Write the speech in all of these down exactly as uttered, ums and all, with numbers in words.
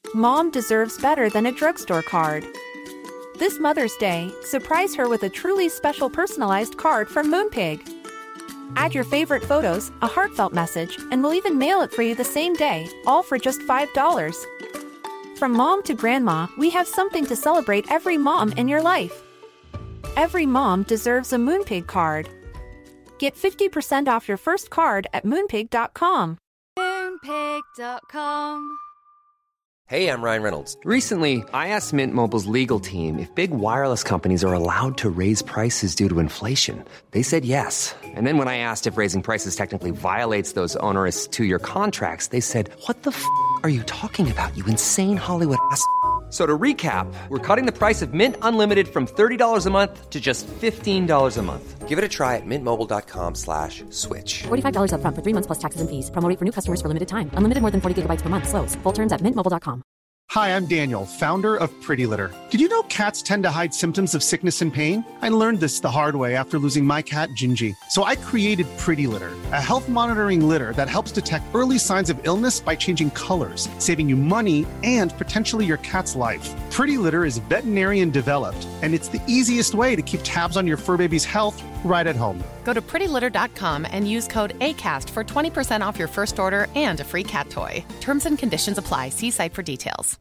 Mom deserves better than a drugstore card. This Mother's Day, surprise her with a truly special personalized card from Moonpig. Add your favorite photos, a heartfelt message, and we'll even mail it for you the same day, all for just five dollars. From mom to grandma, we have something to celebrate every mom in your life. Every mom deserves a Moonpig card. Get fifty percent off your first card at moonpig dot com. moonpig dot com. Hey, I'm Ryan Reynolds. Recently, I asked Mint Mobile's legal team if big wireless companies are allowed to raise prices due to inflation. They said yes. And then when I asked if raising prices technically violates those onerous two-year contracts, they said, "What the f*** are you talking about, you insane Hollywood ass f- So to recap, we're cutting the price of Mint Unlimited from thirty dollars a month to just fifteen dollars a month. Give it a try at mintmobile.com slash switch. forty-five dollars up front for three months plus taxes and fees. Promo rate for new customers for limited time. Unlimited more than forty gigabytes per month. Slows full terms at mint mobile dot com. Hi, I'm Daniel, founder of Pretty Litter. Did you know cats tend to hide symptoms of sickness and pain? I learned this the hard way after losing my cat, Gingy. So I created Pretty Litter, a health monitoring litter that helps detect early signs of illness by changing colors, saving you money and potentially your cat's life. Pretty Litter is veterinarian developed, and it's the easiest way to keep tabs on your fur baby's health right at home. Go to pretty litter dot com and use code ACAST for twenty percent off your first order and a free cat toy. Terms and conditions apply. See site for details.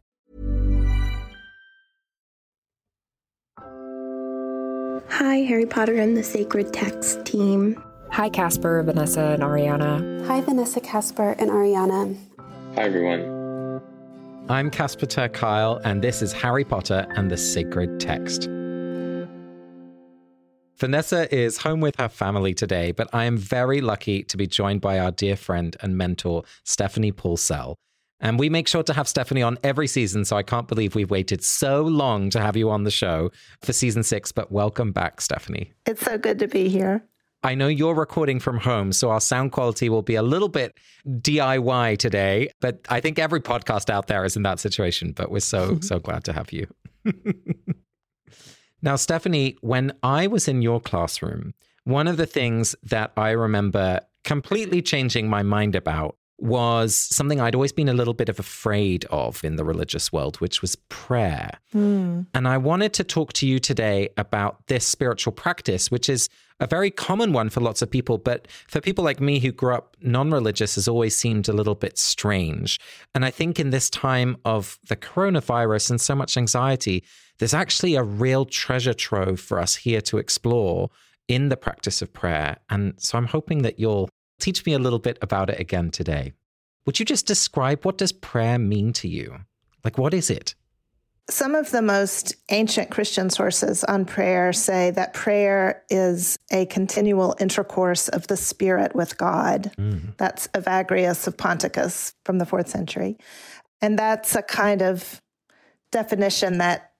Hi, Harry Potter and the Sacred Text team. Hi, Casper, Vanessa, and Ariana. Hi, Vanessa, Casper, and Ariana. Hi, everyone. I'm Casper ter Kuile, and this is Harry Potter and the Sacred Text. Vanessa is home with her family today, but I am very lucky to be joined by our dear friend and mentor, Stephanie Paulsell. And we make sure to have Stephanie on every season, so I can't believe we've waited so long to have you on the show for season six, but welcome back, Stephanie. It's so good to be here. I know you're recording from home, so our sound quality will be a little bit D I Y today, but I think every podcast out there is in that situation, but we're so, so glad to have you. Now, Stephanie, when I was in your classroom, one of the things that I remember completely changing my mind about was something I'd always been a little bit of afraid of in the religious world, which was prayer. Mm. And I wanted to talk to you today about this spiritual practice, which is a very common one for lots of people, but for people like me who grew up non-religious has always seemed a little bit strange. And I think in this time of the coronavirus and so much anxiety, there's actually a real treasure trove for us here to explore in the practice of prayer. And so I'm hoping that you'll teach me a little bit about it again today. Would you just describe, what does prayer mean to you? Like, what is it? Some of the most ancient Christian sources on prayer say that prayer is a continual intercourse of the Spirit with God. Mm. That's Evagrius of Ponticus from the fourth century. And that's a kind of definition that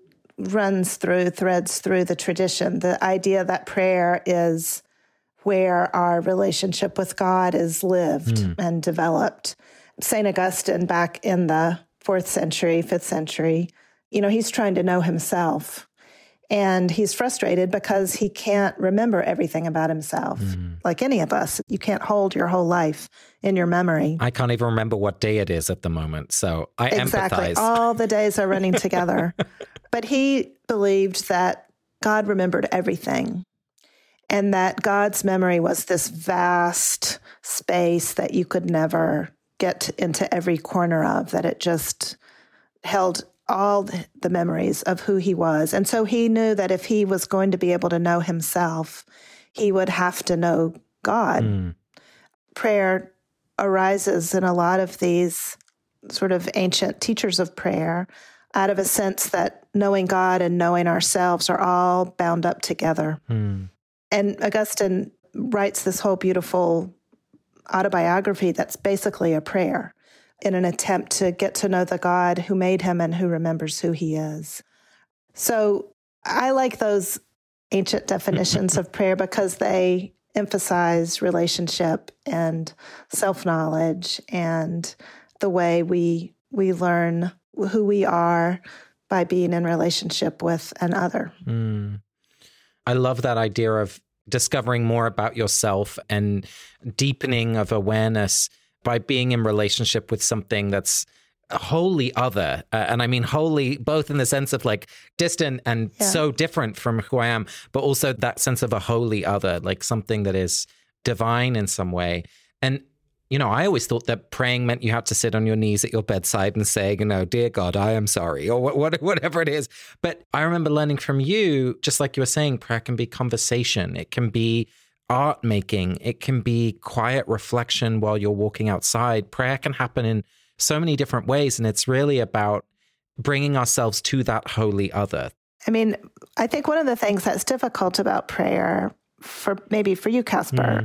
runs through, threads through the tradition. The idea that prayer is where our relationship with God is lived mm. and developed. Saint Augustine, back in the fourth century, fifth century, you know, he's trying to know himself. And he's frustrated because he can't remember everything about himself. Mm. Like any of us, you can't hold your whole life in your memory. I can't even remember what day it is at the moment, so I exactly. empathize. All the days are running together. But he believed that God remembered everything. And that God's memory was this vast space that you could never get into every corner of, that it just held all the memories of who he was. And so he knew that if he was going to be able to know himself, he would have to know God. Mm. Prayer arises in a lot of these sort of ancient teachers of prayer out of a sense that knowing God and knowing ourselves are all bound up together. Mm. And Augustine writes this whole beautiful autobiography that's basically a prayer in an attempt to get to know the God who made him and who remembers who he is. So I like those ancient definitions of prayer because they emphasize relationship and self-knowledge and the way we we learn who we are by being in relationship with another. Mm. I love that idea of discovering more about yourself and deepening of awareness by being in relationship with something that's wholly other. Uh, and I mean wholly both in the sense of like distant and yeah. so different from who I am, but also that sense of a wholly other, like something that is divine in some way. And, you know, I always thought that praying meant you had to sit on your knees at your bedside and say, you know, dear God, I am sorry, or what, whatever it is. But I remember learning from you, just like you were saying, prayer can be conversation. It can be art making. It can be quiet reflection while you're walking outside. Prayer can happen in so many different ways. And it's really about bringing ourselves to that holy other. I mean, I think one of the things that's difficult about prayer, for maybe for you, Casper, mm.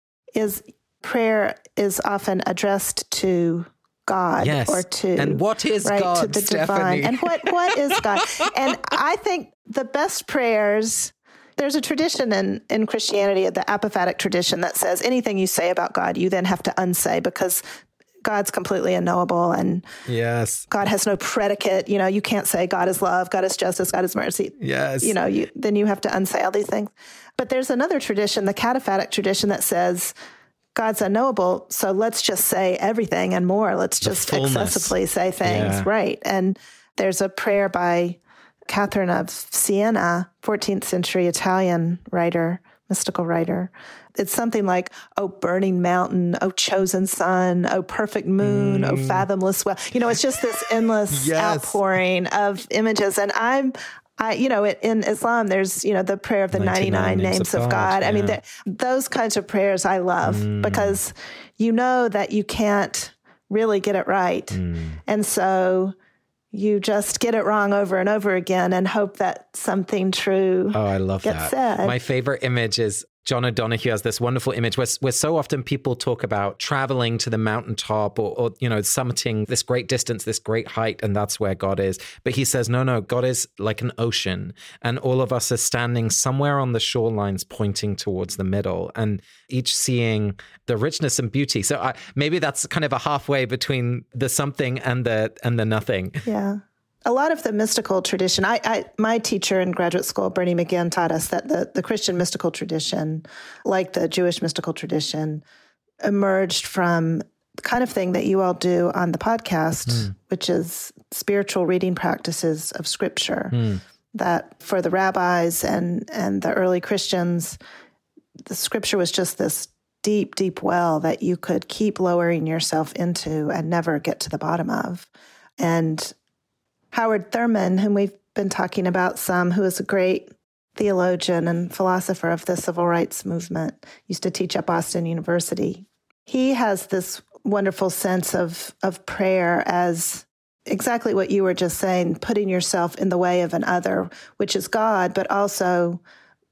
is prayer is often addressed to God yes. or to and what is right, God, to the Stephanie? divine. And what what is God? And I think the best prayers. There's a tradition in, in Christianity, the apophatic tradition, that says anything you say about God, you then have to unsay because God's completely unknowable and yes. God has no predicate. You know, you can't say God is love, God is justice, God is mercy. Yes. You know, you, then you have to unsay all these things. But there's another tradition, the cataphatic tradition, that says God's unknowable, so let's just say everything and more. Let's just excessively say things. Yeah. Right. And there's a prayer by Catherine of Siena, fourteenth century Italian writer, mystical writer. It's something like, oh, burning mountain, oh, chosen sun, oh, perfect moon, mm. oh, fathomless well. You know, it's just this endless yes. outpouring of images. And I'm, I, you know, it, in Islam, there's, you know, the prayer of the ninety-nine, ninety-nine names of God. God. Yeah. I mean, the, those kinds of prayers I love mm. because you know that you can't really get it right. Mm. And so you just get it wrong over and over again and hope that something true Oh, I love gets that. said. My favorite image is John O'Donohue has this wonderful image where, where so often people talk about traveling to the mountaintop or, or, you know, summiting this great distance, this great height, and that's where God is. But he says, no, no, God is like an ocean, and all of us are standing somewhere on the shorelines pointing towards the middle, and each seeing the richness and beauty. So I, maybe that's kind of a halfway between the something and the and the nothing. Yeah. A lot of the mystical tradition, I, I, my teacher in graduate school, Bernie McGinn, taught us that the, the Christian mystical tradition, like the Jewish mystical tradition, emerged from the kind of thing that you all do on the podcast, mm. which is spiritual reading practices of Scripture. Mm. That for the rabbis and, and the early Christians, the Scripture was just this deep, deep well that you could keep lowering yourself into and never get to the bottom of. And Howard Thurman, whom we've been talking about some, who is a great theologian and philosopher of the civil rights movement, used to teach at Boston University. He has this wonderful sense of, of prayer as exactly what you were just saying, putting yourself in the way of an other, which is God, but also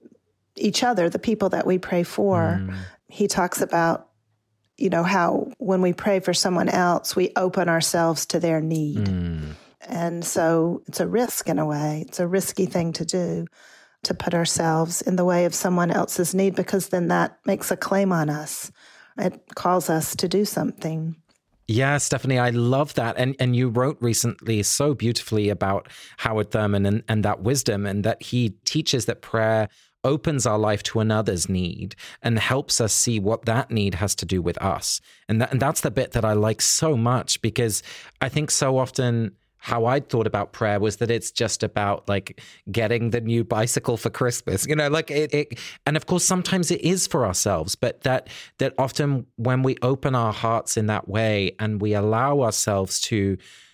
each other, the people that we pray for. Mm. He talks about, you know, how when we pray for someone else, we open ourselves to their need. Mm. And so it's a risk in a way. It's a risky thing to do, to put ourselves in the way of someone else's need, because then that makes a claim on us. It calls us to do something. Yeah, Stephanie, I love that. And and you wrote recently so beautifully about Howard Thurman and, and that wisdom, and that he teaches that prayer opens our life to another's need and helps us see what that need has to do with us. And, that, and that's the bit that I like so much, because I think so often how I'd thought about prayer was that it's just about like getting the new bicycle for Christmas, you know, like it, it, and of course, sometimes it is for ourselves, but that, that often when we open our hearts in that way and we allow ourselves to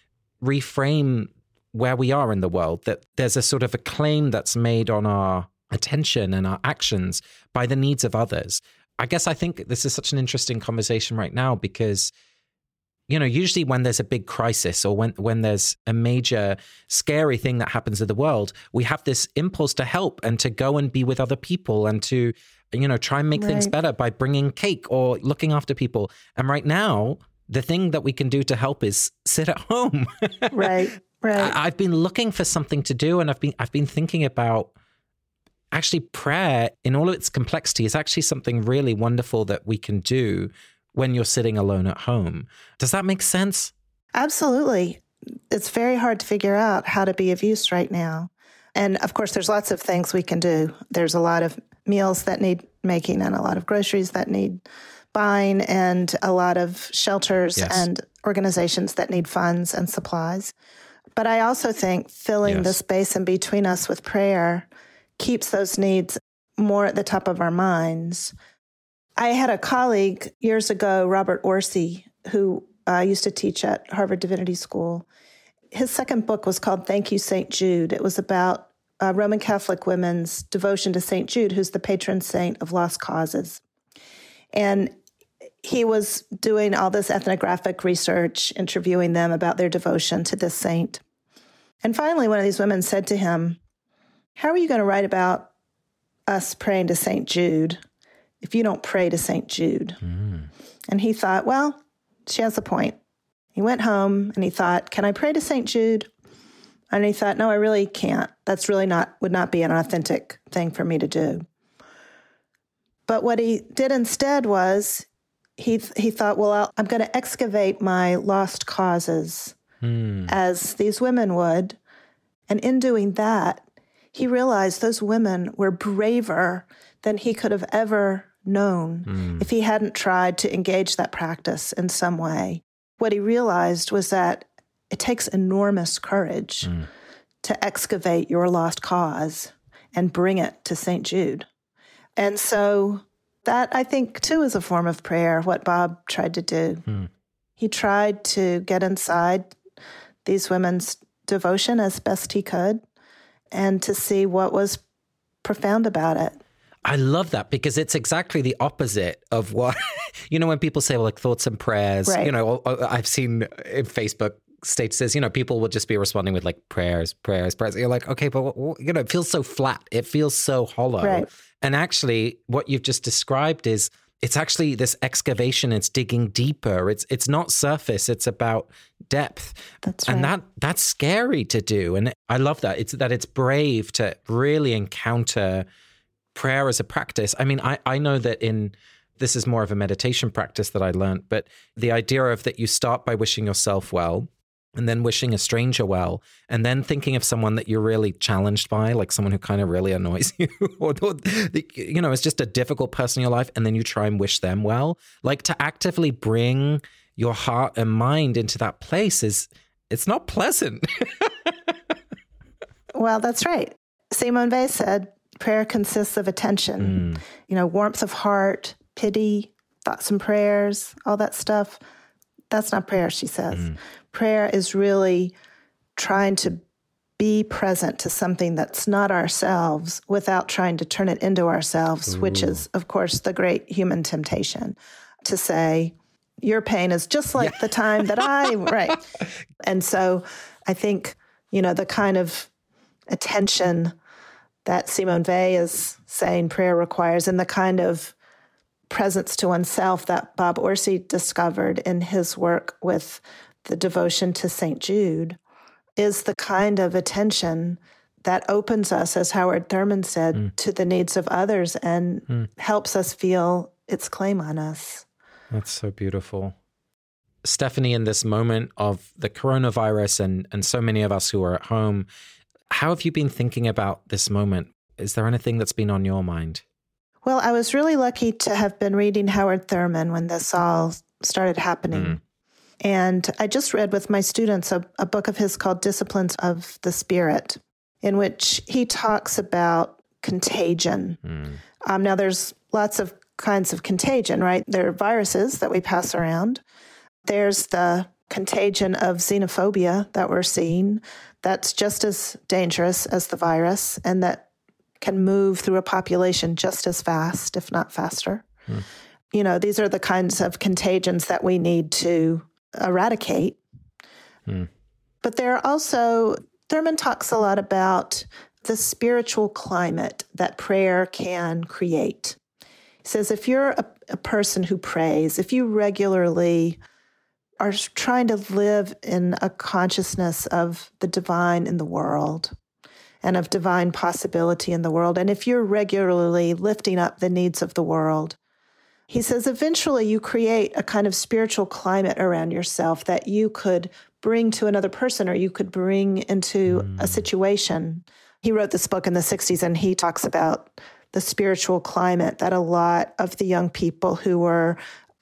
reframe where we are in the world, that there's a sort of a claim that's made on our attention and our actions by the needs of others. I guess I think this is such an interesting conversation right now because, you know, usually when there's a big crisis or when, when there's a major scary thing that happens in the world, we have this impulse to help and to go and be with other people and to, you know, try and make right. things better by bringing cake or looking after people. And right now, the thing that we can do to help is sit at home. Right, right. I, I've been looking for something to do, and I've been I've been thinking about actually prayer in all of its complexity is actually something really wonderful that we can do when you're sitting alone at home. Does that make sense? Absolutely. It's very hard to figure out how to be of use right now. And of course, there's lots of things we can do. There's a lot of meals that need making and a lot of groceries that need buying and a lot of shelters yes. and organizations that need funds and supplies. But I also think filling Yes. the space in between us with prayer keeps those needs more at the top of our minds. I had a colleague years ago, Robert Orsi, who uh, used to teach at Harvard Divinity School. His second book was called Thank You, Saint Jude. It was about uh, Roman Catholic women's devotion to Saint Jude, who's the patron saint of lost causes. And he was doing all this ethnographic research, interviewing them about their devotion to this saint. And finally, one of these women said to him, "How are you going to write about us praying to Saint Jude if you don't pray to Saint Jude?" Mm. And he thought, well, she has a point. He went home and he thought, can I pray to Saint Jude? And he thought, no, I really can't. That's really not, would not be an authentic thing for me to do. But what he did instead was he he thought, well, I'll, I'm going to excavate my lost causes mm. as these women would. And in doing that, he realized those women were braver than he could have ever known mm. if he hadn't tried to engage that practice in some way. What he realized was that it takes enormous courage mm. to excavate your lost cause and bring it to Saint Jude. And so that, I think, too, is a form of prayer, what Bob tried to do. Mm. He tried to get inside these women's devotion as best he could and to see what was profound about it. I love that because it's exactly the opposite of what, you know, when people say, well, like thoughts and prayers, right. you know, I've seen in Facebook statuses, you know, people will just be responding with like prayers, prayers, prayers. You're like, okay, but, you know, it feels so flat. It feels so hollow. Right. And actually what you've just described is it's actually this excavation. It's digging deeper. It's it's not surface. It's about depth. That's right. And that that's scary to do. And I love that. It's that it's brave to really encounter prayer as a practice. I mean, I, I know that in, this is more of a meditation practice that I learned, but the idea of that you start by wishing yourself well and then wishing a stranger well, and then thinking of someone that you're really challenged by, like someone who kind of really annoys you, or, or you know, is just a difficult person in your life, and then you try and wish them well. Like to actively bring your heart and mind into that place is, it's not pleasant. Well, that's right. Simone Weil said, prayer consists of attention, mm. you know, warmth of heart, pity, thoughts and prayers, all that stuff. That's not prayer, she says. Mm. Prayer is really trying to be present to something that's not ourselves without trying to turn it into ourselves, Ooh. Which is, of course, the great human temptation to say, your pain is just like yeah. the time that I, right. And so I think, you know, the kind of attention that Simone Weil is saying prayer requires, and the kind of presence to oneself that Bob Orsi discovered in his work with the devotion to Saint Jude, is the kind of attention that opens us, as Howard Thurman said, mm. to the needs of others and mm. helps us feel its claim on us. That's so beautiful. Stephanie, in this moment of the coronavirus and, and so many of us who are at home, how have you been thinking about this moment? Is there anything that's been on your mind? Well, I was really lucky to have been reading Howard Thurman when this all started happening. Mm. And I just read with my students a, a book of his called Disciplines of the Spirit, in which he talks about contagion. Mm. Um, now, there's lots of kinds of contagion, right? There are viruses that we pass around. There's the contagion of xenophobia that we're seeing. That's just as dangerous as the virus, and that can move through a population just as fast, if not faster. Hmm. You know, these are the kinds of contagions that we need to eradicate. Hmm. But there are also, Thurman talks a lot about the spiritual climate that prayer can create. He says, if you're a, a person who prays, if you regularly are trying to live in a consciousness of the divine in the world and of divine possibility in the world, and if you're regularly lifting up the needs of the world, he says, eventually you create a kind of spiritual climate around yourself that you could bring to another person, or you could bring into mm. a situation. He wrote this book in the sixties, and he talks about the spiritual climate that a lot of the young people who were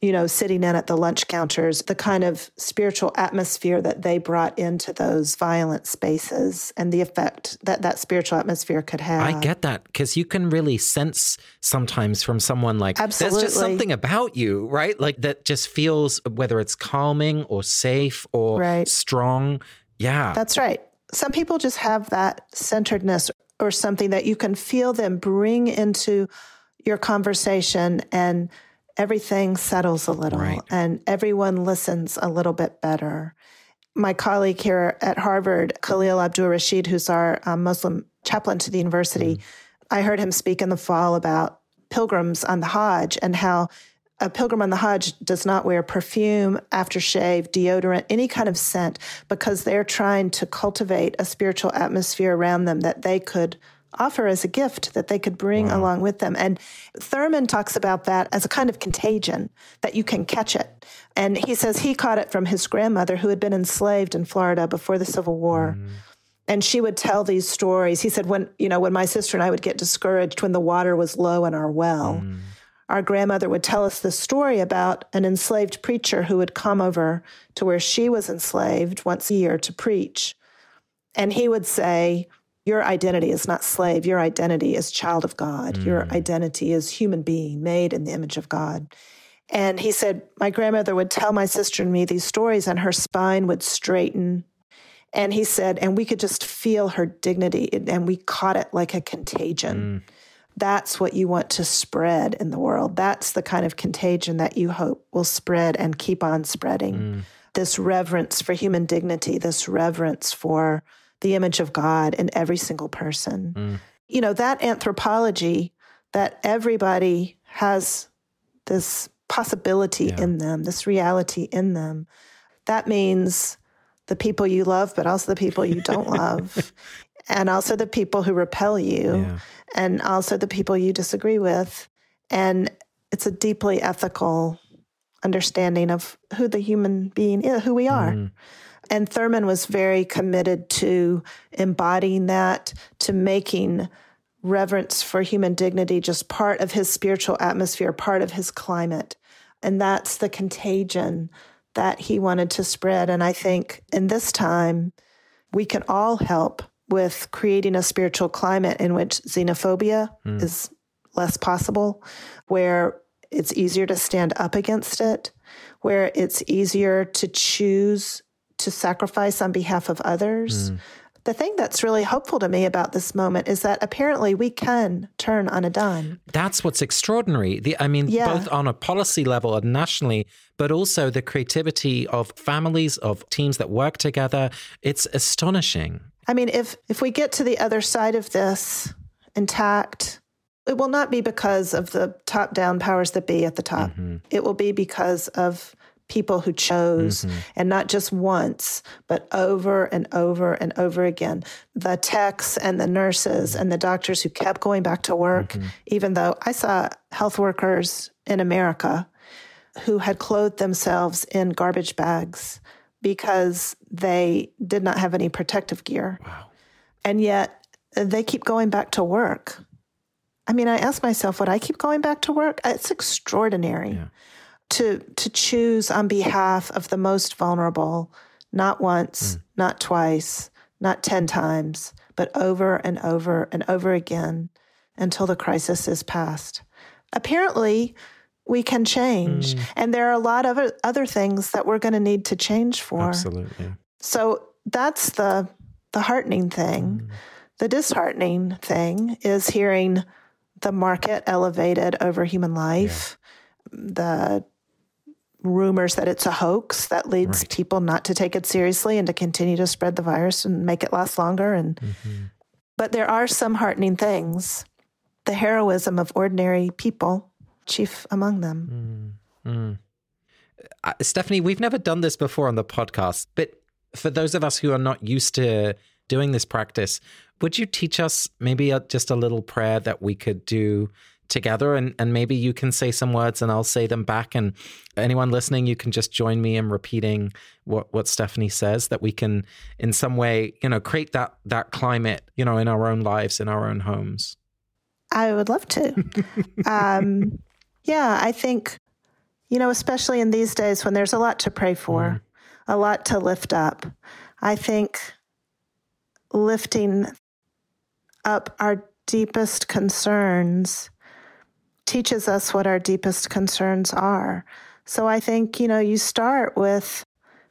you know, sitting in at the lunch counters, the kind of spiritual atmosphere that they brought into those violent spaces and the effect that that spiritual atmosphere could have. I get that, because you can really sense sometimes from someone like, Absolutely. There's just something about you, right? Like that just feels, whether it's calming or safe or right. strong. Yeah. That's right. Some people just have that centeredness or something that you can feel them bring into your conversation, and everything settles a little right. and everyone listens a little bit better. My colleague here at Harvard, Khalil Abdul-Rashid, who's our um, Muslim chaplain to the university, mm. I heard him speak in the fall about pilgrims on the Hajj and how a pilgrim on the Hajj does not wear perfume, aftershave, deodorant, any kind of scent, because they're trying to cultivate a spiritual atmosphere around them that they could offer as a gift, that they could bring wow. along with them. And Thurman talks about that as a kind of contagion, that you can catch it. And he says he caught it from his grandmother, who had been enslaved in Florida before the Civil War. Mm. And she would tell these stories. He said, when, you know, when my sister and I would get discouraged when the water was low in our well, mm. our grandmother would tell us this story about an enslaved preacher who would come over to where she was enslaved once a year to preach. And he would say, your identity is not slave. Your identity is child of God. Mm. Your identity is human being made in the image of God. And he said, my grandmother would tell my sister and me these stories, and her spine would straighten. And he said, and we could just feel her dignity, and we caught it like a contagion. Mm. That's what you want to spread in the world. That's the kind of contagion that you hope will spread and keep on spreading. Mm. This reverence for human dignity, this reverence for the image of God in every single person. Mm. You know, that anthropology, that everybody has this possibility yeah. in them, this reality in them, that means the people you love, but also the people you don't love, and also the people who repel you, yeah. and also the people you disagree with. And it's a deeply ethical understanding of who the human being is, who we are. Mm. And Thurman was very committed to embodying that, to making reverence for human dignity just part of his spiritual atmosphere, part of his climate. And that's the contagion that he wanted to spread. And I think in this time, we can all help with creating a spiritual climate in which xenophobia mm. is less possible, where it's easier to stand up against it, where it's easier to choose to sacrifice on behalf of others. Mm. The thing that's really hopeful to me about this moment is that apparently we can turn on a dime. That's what's extraordinary. The, I mean, yeah. both on a policy level and nationally, but also the creativity of families, of teams that work together. It's astonishing. I mean, if if we get to the other side of this intact, it will not be because of the top-down powers that be at the top. Mm-hmm. It will be because of people who chose, mm-hmm. and not just once, but over and over and over again. The techs and the nurses and the doctors who kept going back to work, mm-hmm. even though I saw health workers in America who had clothed themselves in garbage bags because they did not have any protective gear. Wow. And yet they keep going back to work. I mean, I ask myself, would I keep going back to work? It's extraordinary. Yeah. To to choose on behalf of the most vulnerable, not once, mm. not twice, not ten times, but over and over and over again until the crisis is past. Apparently, we can change. Mm. And there are a lot of other things that we're going to need to change for. Absolutely. So that's the the heartening thing. Mm. The disheartening thing is hearing the market elevated over human life, yeah. the rumors that it's a hoax that leads right. people not to take it seriously and to continue to spread the virus and make it last longer. And mm-hmm. But there are some heartening things. The heroism of ordinary people, chief among them. Mm-hmm. Uh, Stephanie, we've never done this before on the podcast, but for those of us who are not used to doing this practice, would you teach us maybe a, just a little prayer that we could do together, and, and maybe you can say some words and I'll say them back, and anyone listening, you can just join me in repeating what, what Stephanie says, that we can in some way, you know, create that that climate, you know, in our own lives, in our own homes. I would love to. um, yeah, I think, You know, especially in these days when there's a lot to pray for, mm. a lot to lift up. I think lifting up our deepest concerns teaches us what our deepest concerns are. So I think, you know, you start with,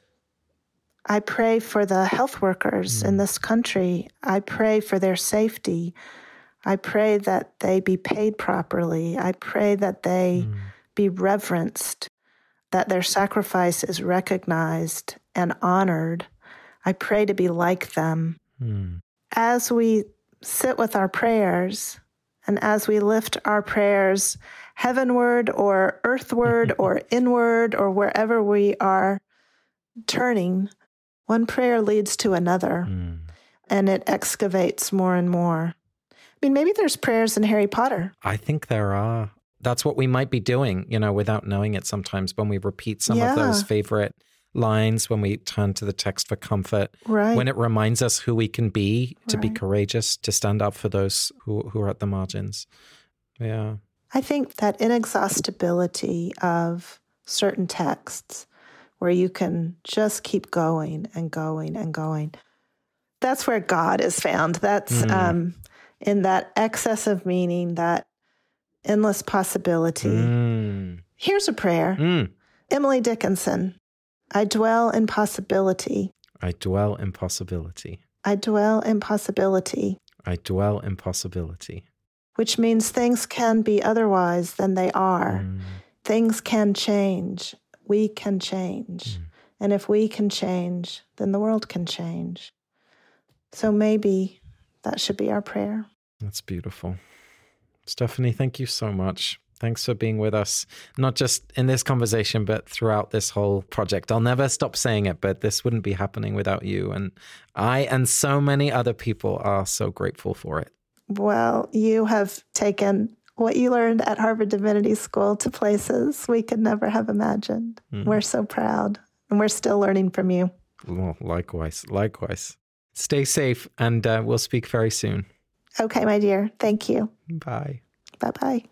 I pray for the health workers mm. in this country. I pray for their safety. I pray that they be paid properly. I pray that they mm. be reverenced, that their sacrifice is recognized and honored. I pray to be like them. Mm. As we sit with our prayers, and as we lift our prayers heavenward or earthward or inward or wherever we are turning, one prayer leads to another, mm. and it excavates more and more. I mean, maybe there's prayers in Harry Potter. I think there are. That's what we might be doing, you know, without knowing it sometimes when we repeat some yeah. of those favorite lines, when we turn to the text for comfort, right. when it reminds us who we can be, to right. be courageous, to stand up for those who, who are at the margins. Yeah. I think that inexhaustibility of certain texts where you can just keep going and going and going, that's where God is found. That's mm. um, in that excess of meaning, that endless possibility. Mm. Here's a prayer. Mm. Emily Dickinson. I dwell in possibility. I dwell in possibility. I dwell in possibility. I dwell in possibility. Which means things can be otherwise than they are. Mm. Things can change. We can change. Mm. And if we can change, then the world can change. So maybe that should be our prayer. That's beautiful. Stephanie, thank you so much. Thanks for being with us, not just in this conversation, but throughout this whole project. I'll never stop saying it, but this wouldn't be happening without you. And I and so many other people are so grateful for it. Well, you have taken what you learned at Harvard Divinity School to places we could never have imagined. Mm. We're so proud, and we're still learning from you. Well, likewise, likewise. Stay safe, and uh, we'll speak very soon. Okay, my dear. Thank you. Bye. Bye-bye.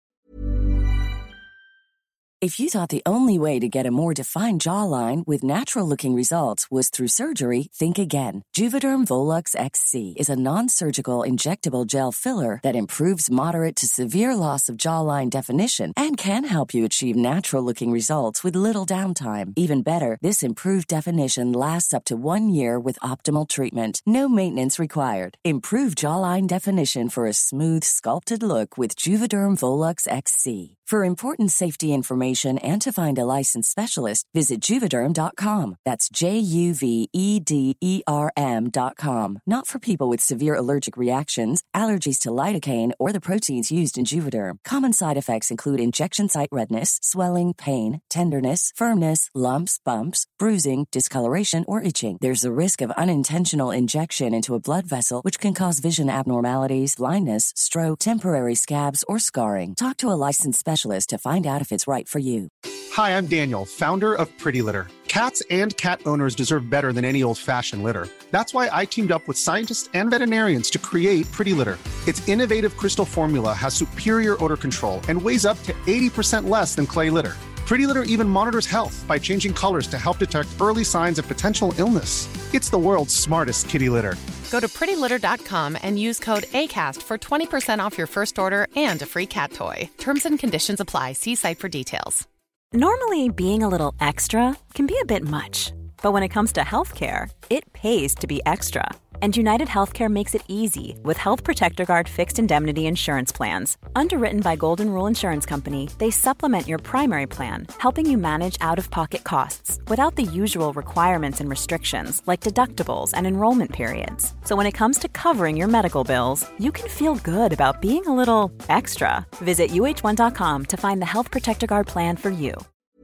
If you thought the only way to get a more defined jawline with natural-looking results was through surgery, think again. Juvederm Volux X C is a non-surgical injectable gel filler that improves moderate to severe loss of jawline definition and can help you achieve natural-looking results with little downtime. Even better, this improved definition lasts up to one year with optimal treatment. No maintenance required. Improve jawline definition for a smooth, sculpted look with Juvederm Volux X C. For important safety information and to find a licensed specialist, visit Juvederm dot com. That's J U V E D E R M dot com. Not for people with severe allergic reactions, allergies to lidocaine, or the proteins used in Juvederm. Common side effects include injection site redness, swelling, pain, tenderness, firmness, lumps, bumps, bruising, discoloration, or itching. There's a risk of unintentional injection into a blood vessel, which can cause vision abnormalities, blindness, stroke, temporary scabs, or scarring. Talk to a licensed specialist to find out if it's right for you. Hi, I'm Daniel, founder of Pretty Litter. Cats and cat owners deserve better than any old-fashioned litter. That's why I teamed up with scientists and veterinarians to create Pretty Litter. Its innovative crystal formula has superior odor control and weighs up to eighty percent less than clay litter. Pretty Litter even monitors health by changing colors to help detect early signs of potential illness. It's the world's smartest kitty litter. Go to pretty litter dot com and use code ACAST for twenty percent off your first order and a free cat toy. Terms and conditions apply. See site for details. Normally, being a little extra can be a bit much. But when it comes to healthcare, it pays to be extra. And United Healthcare makes it easy with Health Protector Guard fixed indemnity insurance plans. Underwritten by Golden Rule Insurance Company, they supplement your primary plan, helping you manage out-of-pocket costs without the usual requirements and restrictions like deductibles and enrollment periods. So when it comes to covering your medical bills, you can feel good about being a little extra. Visit U H one dot com to find the Health Protector Guard plan for you.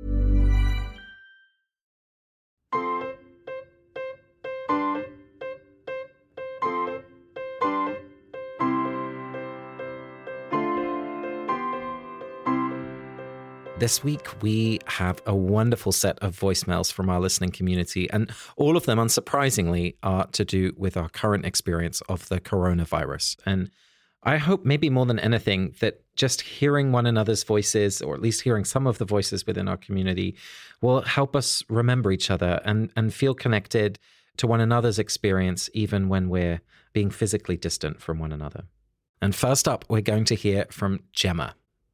This week, we have a wonderful set of voicemails from our listening community, and all of them, unsurprisingly, are to do with our current experience of the coronavirus. And I hope maybe more than anything that just hearing one another's voices, or at least hearing some of the voices within our community, will help us remember each other and, and feel connected to one another's experience, even when we're being physically distant from one another. And first up, we're going to hear from Gemma.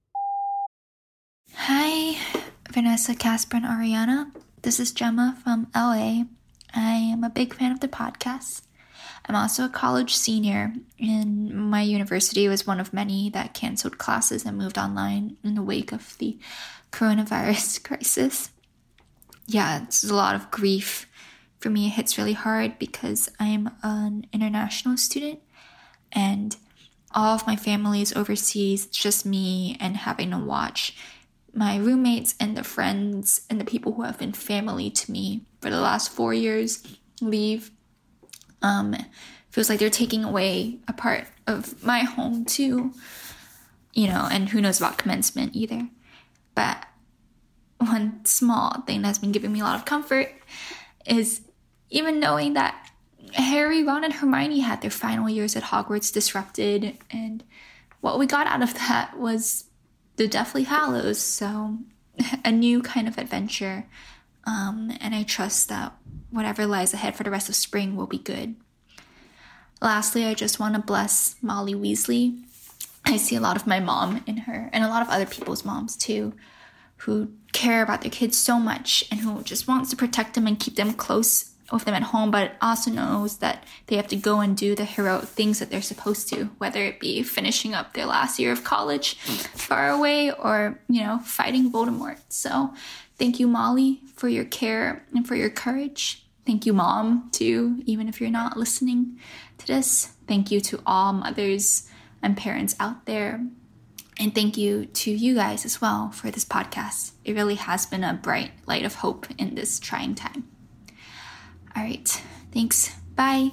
Hi, Vanessa, Casper, and Ariana. This is Gemma from L A. I am a big fan of the podcast. I'm also a college senior, and my university was one of many that canceled classes and moved online in the wake of the coronavirus crisis. Yeah, it's a lot of grief. For me, it hits really hard because I'm an international student, and all of my family is overseas. It's just me, and having to watch my roommates and the friends and the people who have been family to me for the last four years leave. Um, feels like they're taking away a part of my home too, you know, and who knows about commencement either. But one small thing that's been giving me a lot of comfort is even knowing that Harry, Ron, and Hermione had their final years at Hogwarts disrupted, and what we got out of that was the Deathly Hallows, so a new kind of adventure, um, and I trust that whatever lies ahead for the rest of spring will be good. Lastly, I just want to bless Molly Weasley. I see a lot of my mom in her, and a lot of other people's moms too, who care about their kids so much and who just wants to protect them and keep them close with them at home, but also knows that they have to go and do the heroic things that they're supposed to, whether it be finishing up their last year of college far away or, you know, fighting Voldemort. So thank you, Molly, for your care and for your courage. Thank you, Mom, too, even if you're not listening to this. Thank you to all mothers and parents out there. And thank you to you guys as well for this podcast. It really has been a bright light of hope in this trying time. All right. Thanks. Bye.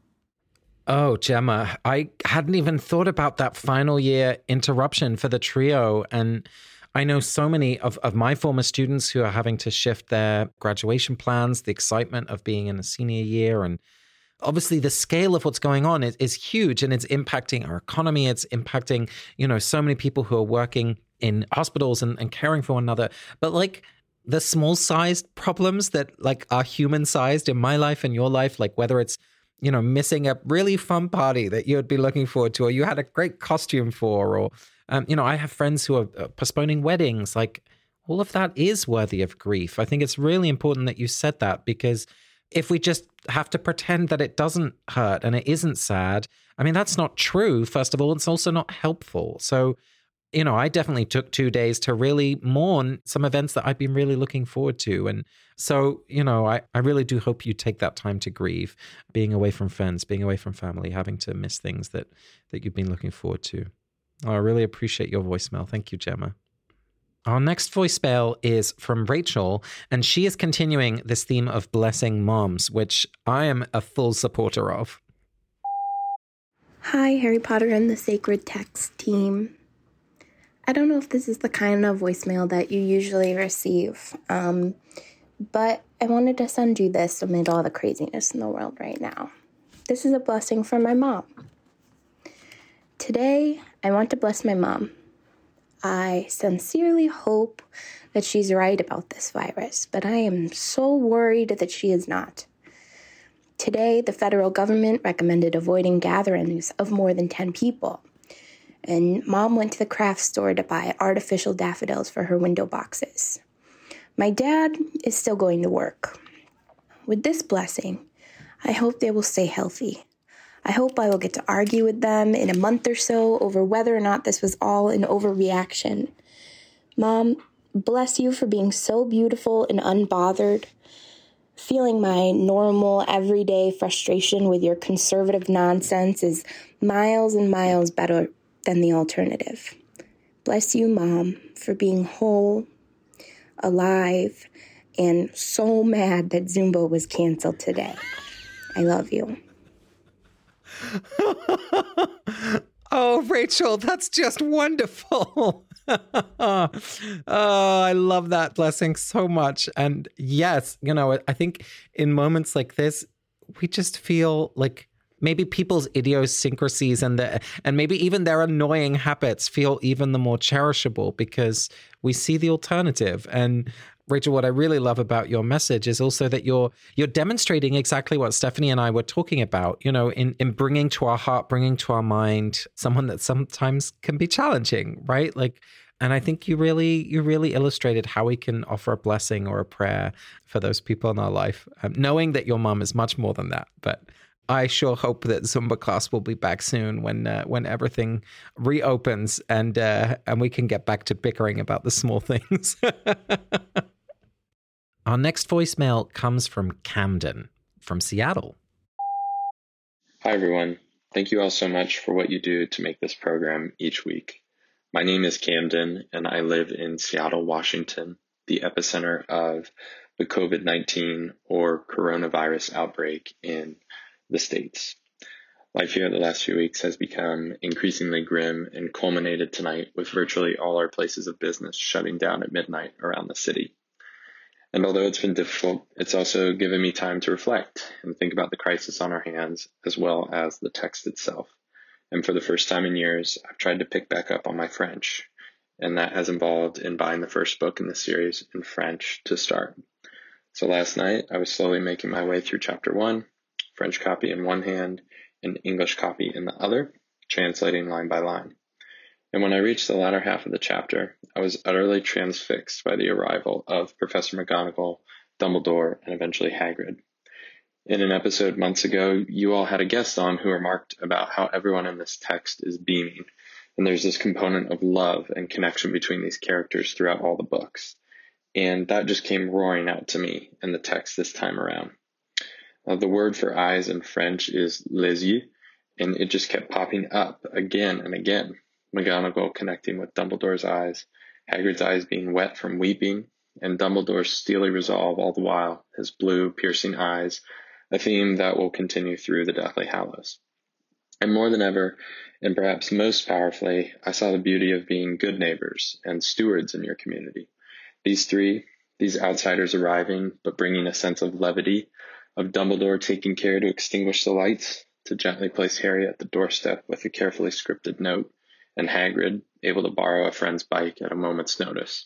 Oh, Gemma, I hadn't even thought about that final year interruption for the trio. And I know so many of, of my former students who are having to shift their graduation plans, the excitement of being in a senior year. And obviously the scale of what's going on is, is huge, and it's impacting our economy. It's impacting, you know, so many people who are working in hospitals and, and caring for one another. But like, the small-sized problems that like are human-sized in my life and your life, like whether it's, you know, missing a really fun party that you would be looking forward to, or you had a great costume for, or, um, you know, I have friends who are postponing weddings. Like, all of that is worthy of grief. I think it's really important that you said that, because if we just have to pretend that it doesn't hurt and it isn't sad, I mean, that's not true, first of all. It's also not helpful. So, you know, I definitely took two days to really mourn some events that I've been really looking forward to. And so, you know, I, I really do hope you take that time to grieve, being away from friends, being away from family, having to miss things that, that you've been looking forward to. Oh, I really appreciate your voicemail. Thank you, Gemma. Our next voicemail is from Rachel, and she is continuing this theme of blessing moms, which I am a full supporter of. Hi, Harry Potter and the Sacred Text team. I don't know if this is the kind of voicemail that you usually receive, um, but I wanted to send you this amid all the craziness in the world right now. This is a blessing from my mom. Today, I want to bless my mom. I sincerely hope that she's right about this virus, but I am so worried that she is not. Today, the federal government recommended avoiding gatherings of more than ten people. And Mom went to the craft store to buy artificial daffodils for her window boxes. My dad is still going to work. With this blessing, I hope they will stay healthy. I hope I will get to argue with them in a month or so over whether or not this was all an overreaction. Mom, bless you for being so beautiful and unbothered. Feeling my normal, everyday frustration with your conservative nonsense is miles and miles better than the alternative. Bless you, Mom, for being whole, alive, and so mad that Zumba was canceled today. I love you. Oh, Rachel, that's just wonderful. Oh, I love that blessing so much. And yes, you know, I think in moments like this, we just feel like maybe people's idiosyncrasies and the, and maybe even their annoying habits feel even the more cherishable because we see the alternative. And Rachel, what I really love about your message is also that you're you're demonstrating exactly what Stephanie and I were talking about, you know, in, in bringing to our heart, bringing to our mind someone that sometimes can be challenging, right? Like, and I think you really you really illustrated how we can offer a blessing or a prayer for those people in our life, um, knowing that your mom is much more than that. But I sure hope that Zumba class will be back soon when uh, when everything reopens and uh, and we can get back to bickering about the small things. Our next voicemail comes from Camden from Seattle. Hi, everyone. Thank you all so much for what you do to make this program each week. My name is Camden, and I live in Seattle, Washington, the epicenter of the COVID nineteen or coronavirus outbreak in the States. Life here the last few weeks has become increasingly grim and culminated tonight with virtually all our places of business shutting down at midnight around the city. And although it's been difficult, it's also given me time to reflect and think about the crisis on our hands, as well as the text itself. And for the first time in years, I've tried to pick back up on my French, and that has involved in buying the first book in the series in French to start. So last night, I was slowly making my way through chapter one, French copy in one hand and English copy in the other, translating line by line. And when I reached the latter half of the chapter, I was utterly transfixed by the arrival of Professor McGonagall, Dumbledore, and eventually Hagrid. In an episode months ago, you all had a guest on who remarked about how everyone in this text is beaming, and there's this component of love and connection between these characters throughout all the books. And that just came roaring out to me in the text this time around. Uh, the word for eyes in French is les yeux, and it just kept popping up again and again. McGonagall connecting with Dumbledore's eyes, Hagrid's eyes being wet from weeping, and Dumbledore's steely resolve all the while, his blue, piercing eyes, a theme that will continue through the Deathly Hallows. And more than ever, and perhaps most powerfully, I saw the beauty of being good neighbors and stewards in your community. These three, these outsiders arriving, but bringing a sense of levity, of Dumbledore taking care to extinguish the lights, to gently place Harry at the doorstep with a carefully scripted note, and Hagrid able to borrow a friend's bike at a moment's notice.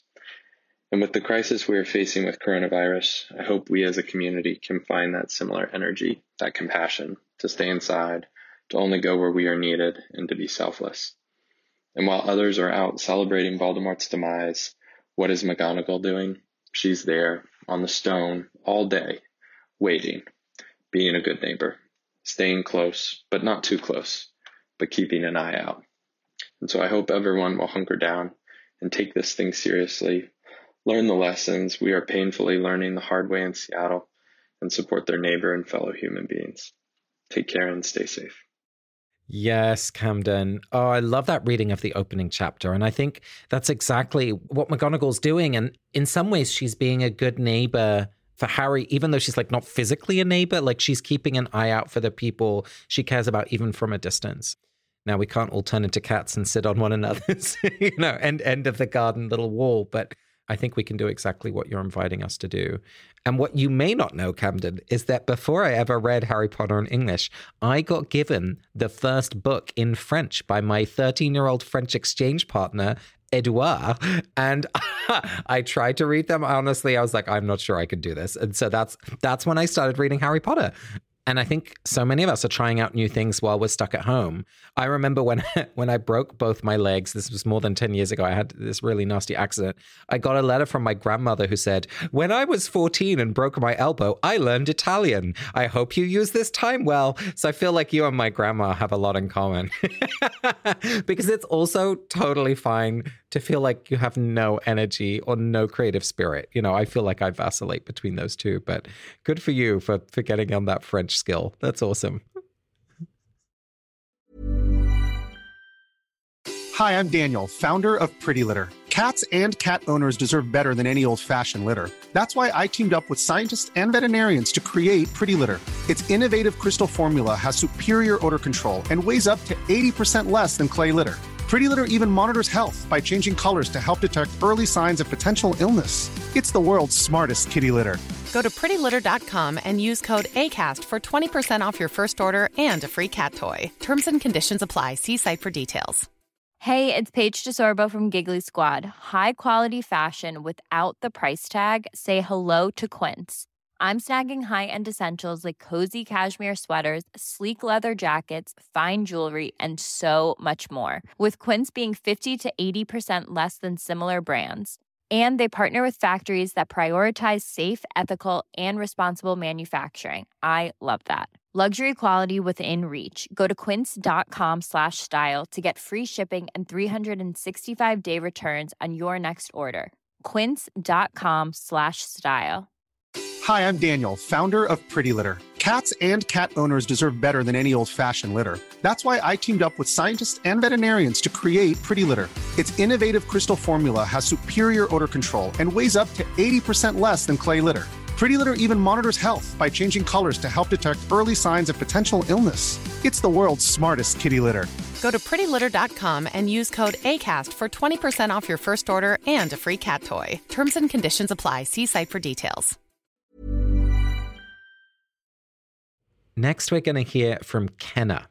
And with the crisis we are facing with coronavirus, I hope we as a community can find that similar energy, that compassion, to stay inside, to only go where we are needed, and to be selfless. And while others are out celebrating Voldemort's demise, what is McGonagall doing? She's there, on the stone, all day, waiting, being a good neighbor, staying close, but not too close, but keeping an eye out. And so I hope everyone will hunker down and take this thing seriously, learn the lessons we are painfully learning the hard way in Seattle, and support their neighbor and fellow human beings. Take care and stay safe. Yes, Camden. Oh, I love that reading of the opening chapter. And I think that's exactly what McGonagall's doing. And in some ways, she's being a good neighbor for Harry, even though she's like not physically a neighbor, like she's keeping an eye out for the people she cares about, even from a distance. Now, we can't all turn into cats and sit on one another's, you know, end, end of the garden little wall, but I think we can do exactly what you're inviting us to do. And what you may not know, Camden, is that before I ever read Harry Potter in English, I got given the first book in French by my thirteen-year-old French exchange partner, Edouard, and I tried to read them. Honestly, I was like, I'm not sure I could do this. And so that's that's when I started reading Harry Potter. And I think so many of us are trying out new things while we're stuck at home. I remember when when I broke both my legs, this was more than ten years ago, I had this really nasty accident. I got a letter from my grandmother who said, when I was fourteen and broke my elbow, I learned Italian. I hope you use this time well. So I feel like you and my grandma have a lot in common. Because it's also totally fine to feel like you have no energy or no creative spirit. You know, I feel like I vacillate between those two, but good for you for, for getting on that French skill. That's awesome. Hi, I'm Daniel, founder of Pretty Litter. Cats and cat owners deserve better than any old-fashioned litter. That's why I teamed up with scientists and veterinarians to create Pretty Litter. Its innovative crystal formula has superior odor control and weighs up to eighty percent less than clay litter. Pretty Litter even monitors health by changing colors to help detect early signs of potential illness. It's the world's smartest kitty litter. Go to pretty litter dot com and use code ACAST for twenty percent off your first order and a free cat toy. Terms and conditions apply. See site for details. Hey, it's Paige DeSorbo from Giggly Squad. High quality fashion without the price tag. Say hello to Quince. I'm snagging high-end essentials like cozy cashmere sweaters, sleek leather jackets, fine jewelry, and so much more. With Quince being fifty to eighty percent less than similar brands. And they partner with factories that prioritize safe, ethical, and responsible manufacturing. I love that. Luxury quality within reach. Go to quince.com slash style to get free shipping and three sixty-five day returns on your next order. Quince.com slash style. Hi, I'm Daniel, founder of Pretty Litter. Cats and cat owners deserve better than any old-fashioned litter. That's why I teamed up with scientists and veterinarians to create Pretty Litter. Its innovative crystal formula has superior odor control and weighs up to eighty percent less than clay litter. Pretty Litter even monitors health by changing colors to help detect early signs of potential illness. It's the world's smartest kitty litter. Go to pretty litter dot com and use code ACAST for twenty percent off your first order and a free cat toy. Terms and conditions apply. See site for details. Next, we're going to hear from Kenna.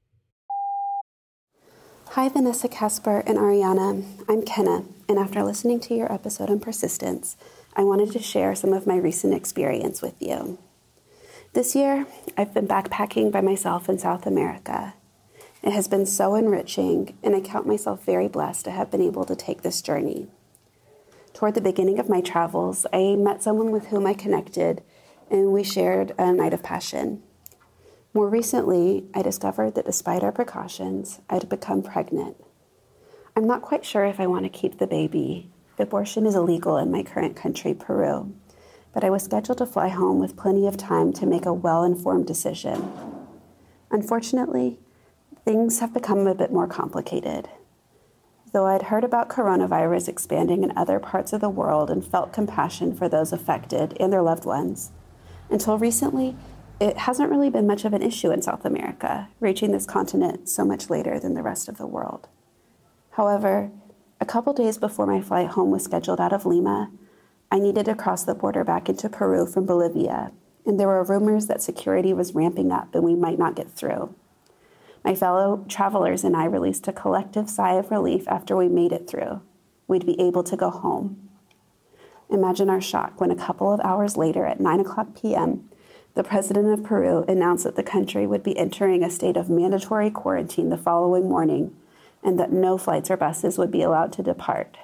Hi, Vanessa, Casper, and Ariana. I'm Kenna, and after listening to your episode on persistence, I wanted to share some of my recent experience with you. This year, I've been backpacking by myself in South America. It has been so enriching, and I count myself very blessed to have been able to take this journey. Toward the beginning of my travels, I met someone with whom I connected, and we shared a night of passion. More recently, I discovered that despite our precautions, I'd become pregnant. I'm not quite sure if I want to keep the baby. Abortion is illegal in my current country, Peru, but I was scheduled to fly home with plenty of time to make a well-informed decision. Unfortunately, things have become a bit more complicated. Though I'd heard about coronavirus expanding in other parts of the world and felt compassion for those affected and their loved ones, until recently, it hasn't really been much of an issue in South America, reaching this continent so much later than the rest of the world. However, a couple days before my flight home was scheduled out of Lima, I needed to cross the border back into Peru from Bolivia, and there were rumors that security was ramping up and we might not get through. My fellow travelers and I released a collective sigh of relief after we made it through. We'd be able to go home. Imagine our shock when a couple of hours later at nine o'clock p.m., the president of Peru announced that the country would be entering a state of mandatory quarantine the following morning and that no flights or buses would be allowed to depart.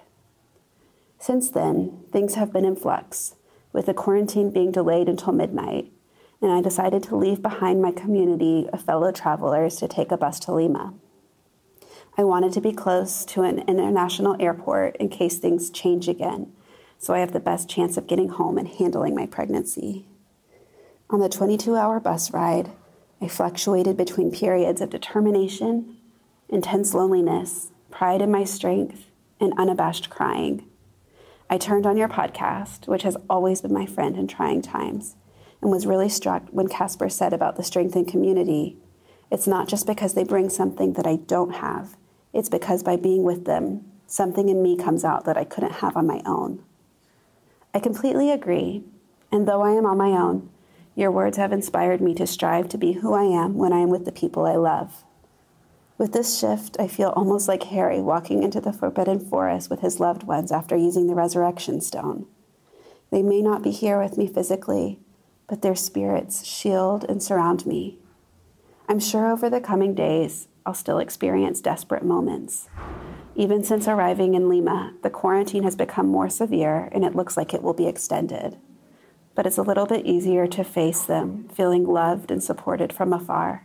Since then, things have been in flux, with the quarantine being delayed until midnight, and I decided to leave behind my community of fellow travelers to take a bus to Lima. I wanted to be close to an international airport in case things change again, so I have the best chance of getting home and handling my pregnancy. On the twenty-two hour bus ride, I fluctuated between periods of determination, intense loneliness, pride in my strength, and unabashed crying. I turned on your podcast, which has always been my friend in trying times, and was really struck when Casper said about the strength in community. It's not just because they bring something that I don't have. It's because by being with them, something in me comes out that I couldn't have on my own. I completely agree, and though I am on my own, your words have inspired me to strive to be who I am when I am with the people I love. With this shift, I feel almost like Harry walking into the forbidden forest with his loved ones after using the resurrection stone. They may not be here with me physically, but their spirits shield and surround me. I'm sure over the coming days, I'll still experience desperate moments. Even since arriving in Lima, the quarantine has become more severe and it looks like it will be extended. But it's a little bit easier to face them, feeling loved and supported from afar.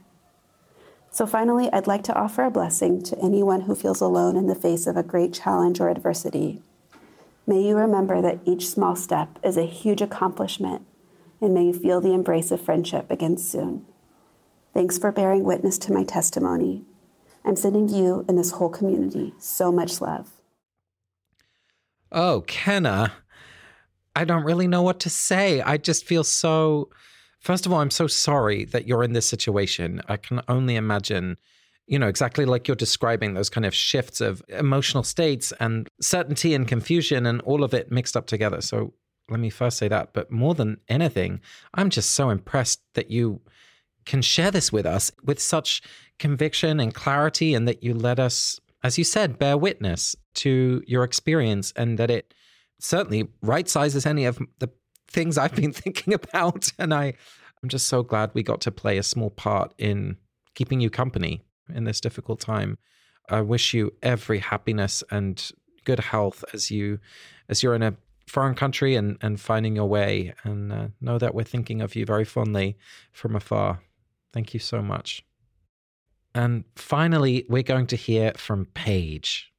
So finally, I'd like to offer a blessing to anyone who feels alone in the face of a great challenge or adversity. May you remember that each small step is a huge accomplishment, and may you feel the embrace of friendship again soon. Thanks for bearing witness to my testimony. I'm sending you and this whole community so much love. Oh, Kenna, I don't really know what to say. I just feel so... First of all, I'm so sorry that you're in this situation. I can only imagine, you know, exactly like you're describing, those kind of shifts of emotional states and certainty and confusion and all of it mixed up together. So let me first say that. But more than anything, I'm just so impressed that you can share this with us with such conviction and clarity, and that you let us, as you said, bear witness to your experience, and that it certainly right sizes any of the things I've been thinking about. And I, I'm just so glad we got to play a small part in keeping you company in this difficult time. I wish you every happiness and good health as you, as you're in a foreign country and, and finding your way, and uh, know that we're thinking of you very fondly from afar. Thank you so much. And finally, we're going to hear from Paige.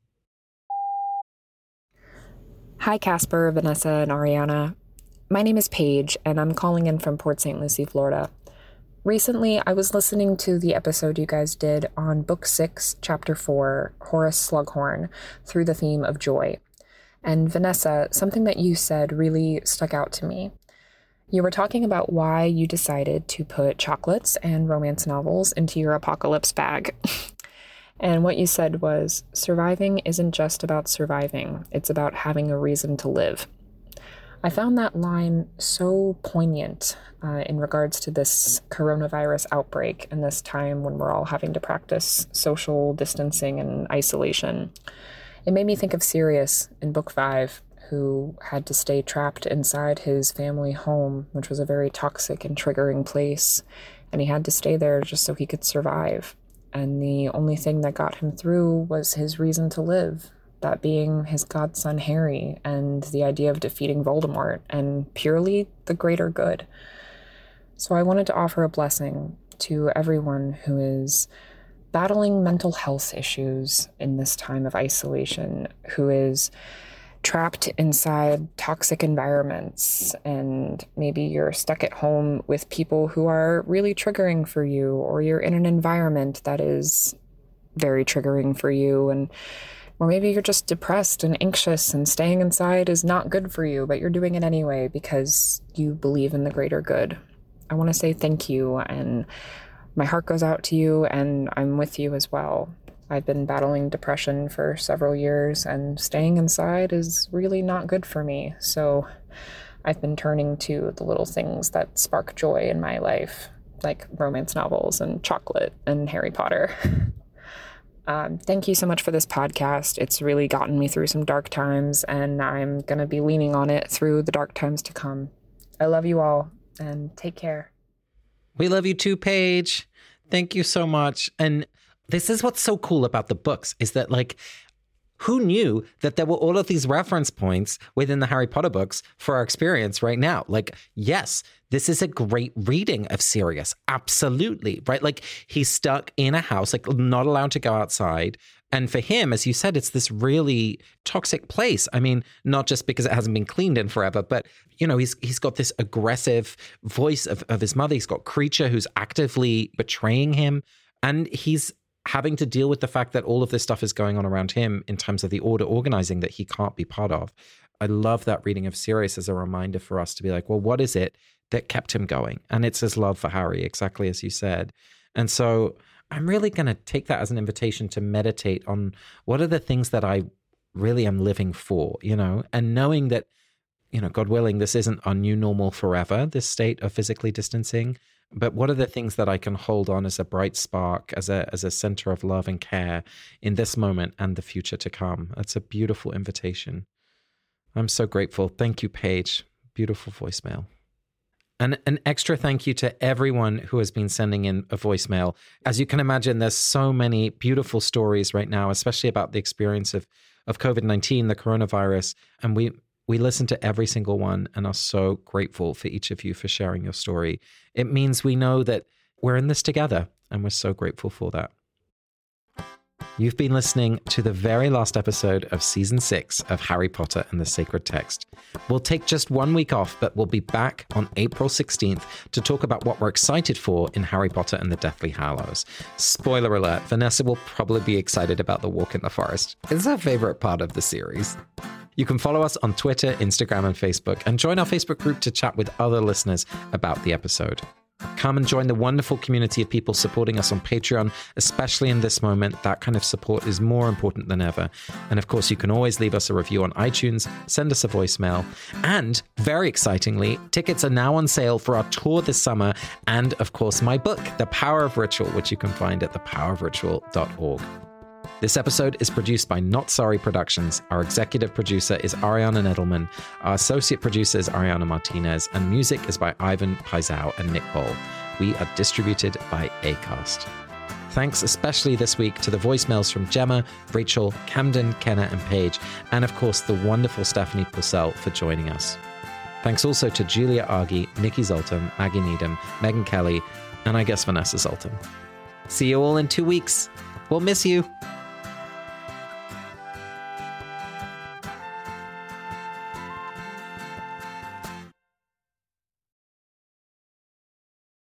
Hi, Casper, Vanessa, and Ariana. My name is Paige, and I'm calling in from Port Saint Lucie, Florida. Recently, I was listening to the episode you guys did on Book six, Chapter four, Horace Slughorn, through the theme of joy. And Vanessa, something that you said really stuck out to me. You were talking about why you decided to put chocolates and romance novels into your apocalypse bag. And what you said was, surviving isn't just about surviving, it's about having a reason to live. I found that line so poignant uh, in regards to this coronavirus outbreak and this time when we're all having to practice social distancing and isolation. It made me think of Sirius in Book five, who had to stay trapped inside his family home, which was a very toxic and triggering place. And he had to stay there just so he could survive. And the only thing that got him through was his reason to live, that being his godson Harry and the idea of defeating Voldemort and purely the greater good. So I wanted to offer a blessing to everyone who is battling mental health issues in this time of isolation, who is trapped inside toxic environments, and maybe you're stuck at home with people who are really triggering for you, or you're in an environment that is very triggering for you, and or maybe you're just depressed and anxious and staying inside is not good for you, but you're doing it anyway because you believe in the greater good. I want to say thank you, and my heart goes out to you, and I'm with you as well. I've been battling depression for several years, and staying inside is really not good for me. So I've been turning to the little things that spark joy in my life, like romance novels and chocolate and Harry Potter. um, thank you so much for this podcast. It's really gotten me through some dark times, and I'm going to be leaning on it through the dark times to come. I love you all, and take care. We love you too, Paige. Thank you so much. And this is what's so cool about the books, is that, like, who knew that there were all of these reference points within the Harry Potter books for our experience right now? Like, yes, this is a great reading of Sirius. Absolutely. Right. Like, he's stuck in a house, like not allowed to go outside. And for him, as you said, it's this really toxic place. I mean, not just because it hasn't been cleaned in forever, but, you know, he's he's got this aggressive voice of, of his mother. He's got Kreacher who's actively betraying him. And he's having to deal with the fact that all of this stuff is going on around him in terms of the order organizing that he can't be part of. I love that reading of Sirius as a reminder for us to be like, well, what is it that kept him going? And it's his love for Harry, exactly as you said. And so I'm really going to take that as an invitation to meditate on what are the things that I really am living for, you know, and knowing that, you know, God willing, this isn't our new normal forever, this state of physically distancing. But what are the things that I can hold on as a bright spark, as a as a center of love and care in this moment and the future to come? That's a beautiful invitation. I'm so grateful. Thank you, Paige. Beautiful voicemail. And an extra thank you to everyone who has been sending in a voicemail. As you can imagine, there's so many beautiful stories right now, especially about the experience of, of COVID nineteen, the coronavirus. And we We listen to every single one and are so grateful for each of you for sharing your story. It means we know that we're in this together, and we're so grateful for that. You've been listening to the very last episode of season six of Harry Potter and the Sacred Text. We'll take just one week off, but we'll be back on April sixteenth to talk about what we're excited for in Harry Potter and the Deathly Hallows. Spoiler alert, Vanessa will probably be excited about the walk in the forest. It's her favorite part of the series. You can follow us on Twitter, Instagram, and Facebook, and join our Facebook group to chat with other listeners about the episode. Come and join the wonderful community of people supporting us on Patreon, especially in this moment. That kind of support is more important than ever. And of course, you can always leave us a review on iTunes, send us a voicemail. And very excitingly, tickets are now on sale for our tour this summer. And of course, my book, The Power of Ritual, which you can find at the power of ritual dot org. This episode is produced by Not Sorry Productions. Our executive producer is Ariana Nedelman. Our associate producer is Ariana Martinez. And music is by Ivan Paisau and Nick Ball. We are distributed by Acast. Thanks especially this week to the voicemails from Gemma, Rachel, Camden, Kenna, and Paige. And of course, the wonderful Stephanie Purcell for joining us. Thanks also to Julia Argy, Nikki Zoltan, Maggie Needham, Megan Kelly, and I guess Vanessa Zoltan. See you all in two weeks. We'll miss you.